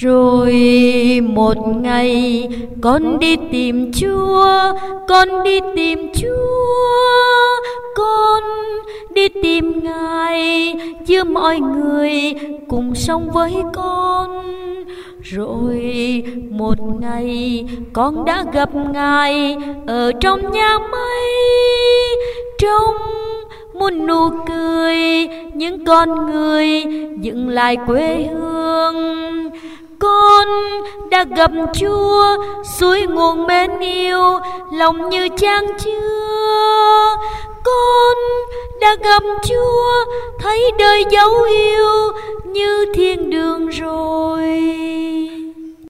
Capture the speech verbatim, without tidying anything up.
Rồi một ngày con đi tìm Chúa, con đi tìm Chúa, con đi tìm Ngài giữa mọi người cùng sống với con. Rồi một ngày con đã gặp Ngài ở trong nhà mây, trong một nụ cười những con người dựng lại quê hương. Con đã gặp Chúa, suối nguồn mến yêu, lòng như chan chứa. Con đã gặp Chúa, thấy đời dấu yêu như thiên đường rồi.